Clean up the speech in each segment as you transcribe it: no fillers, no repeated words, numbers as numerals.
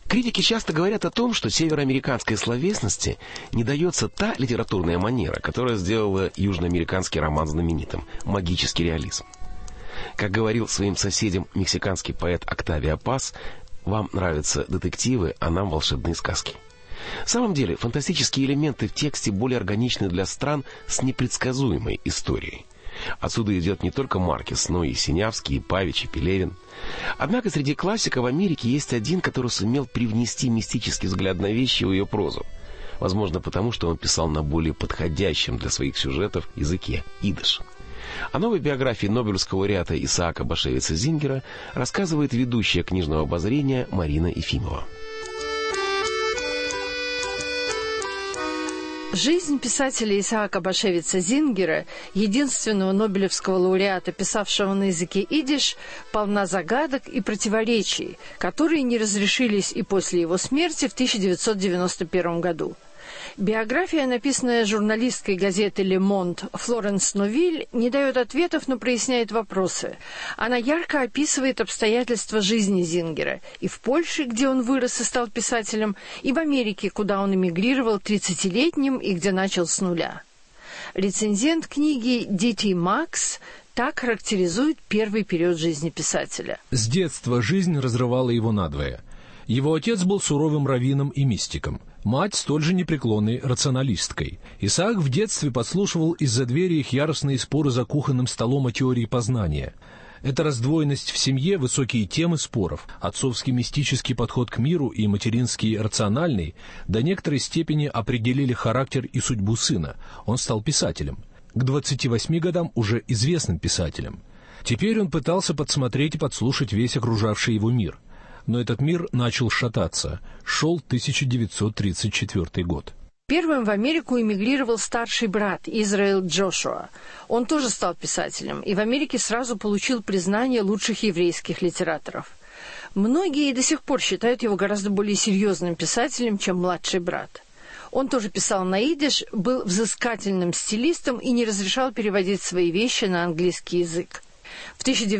Критики часто говорят о том, что североамериканской словесности не дается та литературная манера, которая сделала южноамериканский роман знаменитым – магический реализм. Как говорил своим соседям мексиканский поэт Октавио Паз, «Вам нравятся детективы, а нам волшебные сказки». В самом деле, фантастические элементы в тексте более органичны для стран с непредсказуемой историей. Отсюда идет не только Маркес, но и Синявский, и Павич, и Пелевин. Однако среди классиков Америки есть один, который сумел привнести мистический взгляд на вещи в ее прозу. Возможно, потому что он писал на более подходящем для своих сюжетов языке – идиш. О новой биографии нобелевского лауреата Исаака Башевица Зингера рассказывает ведущая книжного обозрения Марина Ефимова. Жизнь писателя Исаака Башевица Зингера, единственного нобелевского лауреата, писавшего на языке идиш, полна загадок и противоречий, которые не разрешились и после его смерти в 1991 году. Биография, написанная журналисткой газеты «Ле Монт» Флоренс Новиль, не дает ответов, но проясняет вопросы. Она ярко описывает обстоятельства жизни Зингера и в Польше, где он вырос и стал писателем, и в Америке, куда он эмигрировал 30-летним и где начал с нуля. Рецензент книги «Ди.Ти. Макс» так характеризует первый период жизни писателя. С детства жизнь разрывала его надвое. Его отец был суровым раввином и мистиком. Мать столь же непреклонной рационалисткой. Исаак в детстве подслушивал из-за двери их яростные споры за кухонным столом о теории познания. Эта раздвоенность в семье, высокие темы споров, отцовский мистический подход к миру и материнский рациональный до некоторой степени определили характер и судьбу сына. Он стал писателем. К 28 годам уже известным писателем. Теперь он пытался подсмотреть и подслушать весь окружавший его мир. Но этот мир начал шататься. Шел 1934 год. Первым в Америку эмигрировал старший брат Израиль Джошуа. Он тоже стал писателем и в Америке сразу получил признание лучших еврейских литераторов. Многие до сих пор считают его гораздо более серьезным писателем, чем младший брат. Он тоже писал на идиш, был взыскательным стилистом и не разрешал переводить свои вещи на английский язык. В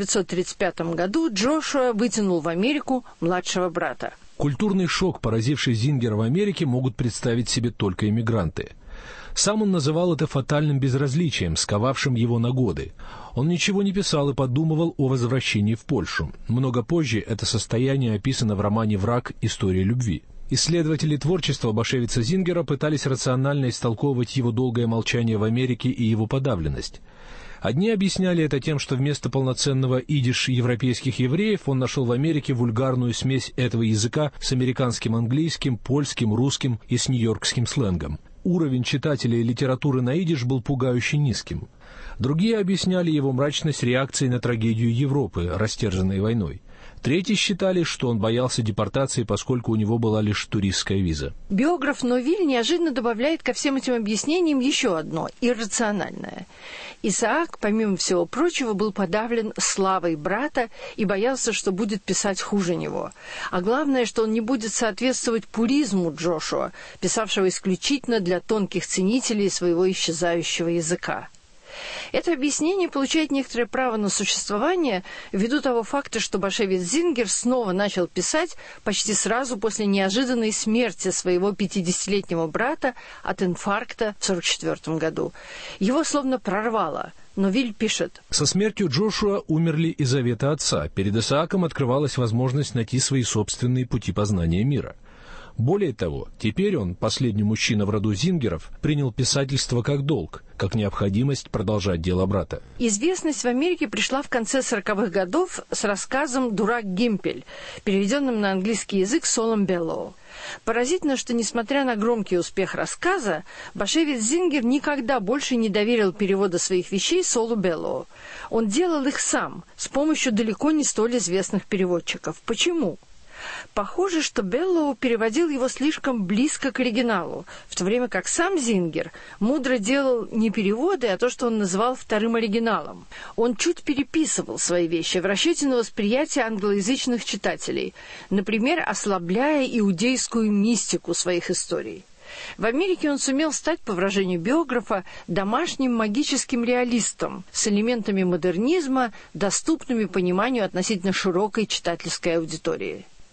1935 году Джошуа вытянул в Америку младшего брата. Культурный шок, поразивший Зингера в Америке, могут представить себе только эмигранты. Сам он называл это фатальным безразличием, сковавшим его на годы. Он ничего не писал и подумывал о возвращении в Польшу. Много позже это состояние описано в романе «Враг. История любви». Исследователи творчества Башевица Зингера пытались рационально истолковывать его долгое молчание в Америке и его подавленность. Одни объясняли это тем, что вместо полноценного идиш европейских евреев он нашел в Америке вульгарную смесь этого языка с американским английским, польским, русским и с нью-йоркским сленгом. Уровень читателей литературы на идиш был пугающе низким. Другие объясняли его мрачность реакцией на трагедию Европы, растерзанной войной. Третьи считали, что он боялся депортации, поскольку у него была лишь туристская виза. Биограф Новиль неожиданно добавляет ко всем этим объяснениям еще одно – иррациональное. Исаак, помимо всего прочего, был подавлен славой брата и боялся, что будет писать хуже него. А главное, что он не будет соответствовать пуризму Джошуа, писавшего исключительно для тонких ценителей своего исчезающего языка. Это объяснение получает некоторое право на существование ввиду того факта, что Башевиц Зингер снова начал писать почти сразу после неожиданной смерти своего 50-летнего брата от инфаркта в 1944 году. Его словно прорвало. Но Виль пишет: «Со смертью Джошуа умерли и заветы отца. Перед Исааком открывалась возможность найти свои собственные пути познания мира. Более того, теперь он, последний мужчина в роду Зингеров, принял писательство как долг, как необходимость продолжать дело брата». Известность в Америке пришла в конце 40-х годов с рассказом «Дурак Гимпель», переведенным на английский язык Солом Беллоу. Поразительно, что, несмотря на громкий успех рассказа, Башевиц Зингер никогда больше не доверил перевода своих вещей Солу Беллоу. Он делал их сам, с помощью далеко не столь известных переводчиков. Почему? Похоже, что Беллоу переводил его слишком близко к оригиналу, в то время как сам Зингер мудро делал не переводы, а то, что он называл вторым оригиналом. Он чуть переписывал свои вещи в расчете на восприятие англоязычных читателей, например, ослабляя иудейскую мистику своих историй. В Америке он сумел стать, по выражению биографа, домашним магическим реалистом с элементами модернизма, доступными пониманию относительно широкой читательской аудитории.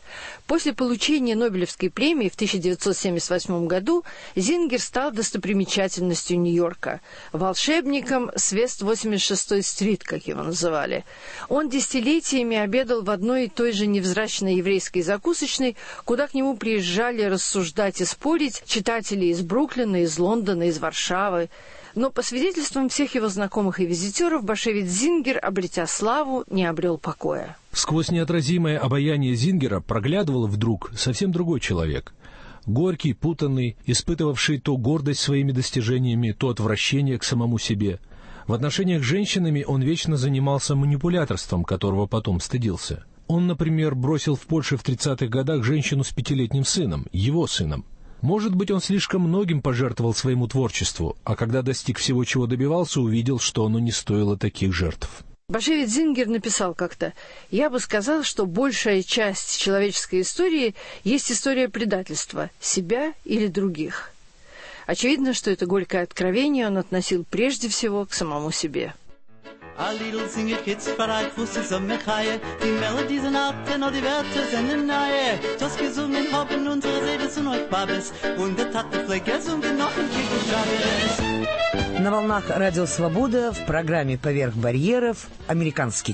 После получения Нобелевской премии в 1978 году Зингер стал достопримечательностью Нью-Йорка, волшебником с Вест-86-й стрит, как его называли. Он десятилетиями обедал в одной и той же невзрачной еврейской закусочной, куда к нему приезжали рассуждать и спорить читатели из Бруклина, из Лондона, из Варшавы. Но по свидетельствам всех его знакомых и визитеров, Башевец Зингер, обретя славу, не обрел покоя. Сквозь неотразимое обаяние Зингера проглядывал вдруг совсем другой человек. Горький, путанный, испытывавший то гордость своими достижениями, то отвращение к самому себе. В отношениях с женщинами он вечно занимался манипуляторством, которого потом стыдился. Он, например, бросил в Польше в 30-х годах женщину с 5-летним сыном, его сыном. Может быть, он слишком многим пожертвовал своему творчеству, а когда достиг всего, чего добивался, увидел, что оно не стоило таких жертв. Башевец Зингер написал как-то: «Я бы сказал, что большая часть человеческой истории есть история предательства, себя или других». Очевидно, что это горькое откровение он относил прежде всего к самому себе. A little singer kids verreit, wusste so me chaie. Die Melodie sind alte, no die Wörter sind neue. Das gesungen haben unsere Seele zu euch Babes. Und der Tate vielleicht gesungen noch ein Kickelschabes. На волнах Радио Свобода в программе «Поверх барьеров» американский